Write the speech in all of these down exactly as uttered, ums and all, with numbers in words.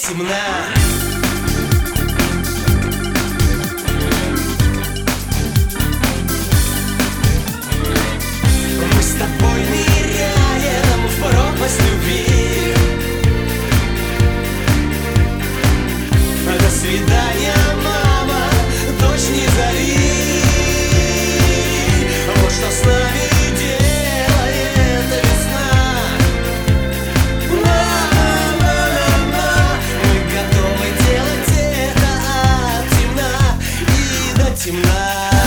темна. Мы с тобой ныряем в пропасть любви. До свидания, мама, дочь не зови. Вот что с нами делает весна. На-на-на-на-на. Мы готовы делать это от темна и до темна.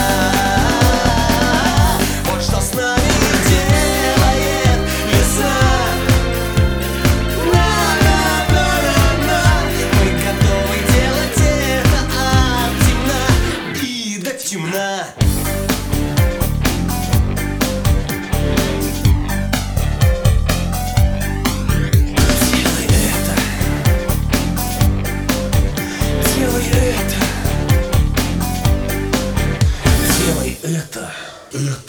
Вот что с нами делает весна. На-на-на-на-на. Мы готовы делать это от темна и до темна. Делай это, это.